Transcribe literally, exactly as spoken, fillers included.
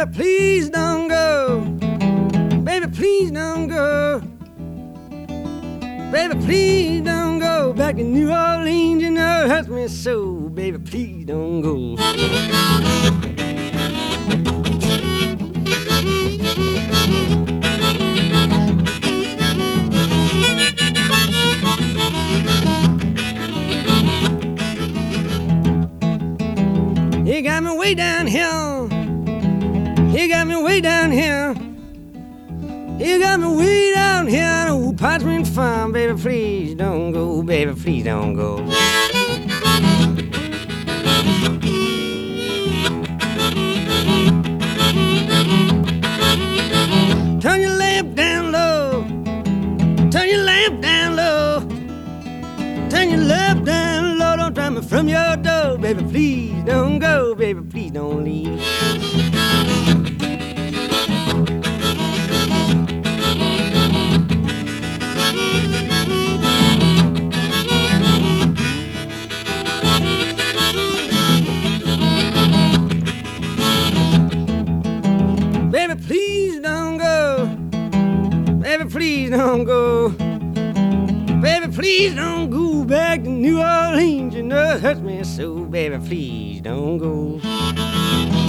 Baby, please don't go. Baby, please don't go. Baby, please don't go back to New Orleans. You know it hurts me so. Baby, please don't go. You got me way down here. You got me way down here. You got me way down here on Old Parchment Farm. Baby, please don't go. Baby, please don't go. Turn your lamp down low. Turn your lamp down low. Turn your lamp down low. Don't drive me from your door. Baby, please don't go. Baby, please don't leave. Baby, please don't go. Baby, please don't go. Baby, please don't go back to New Orleans. You know it hurts me so. Baby, please don't go.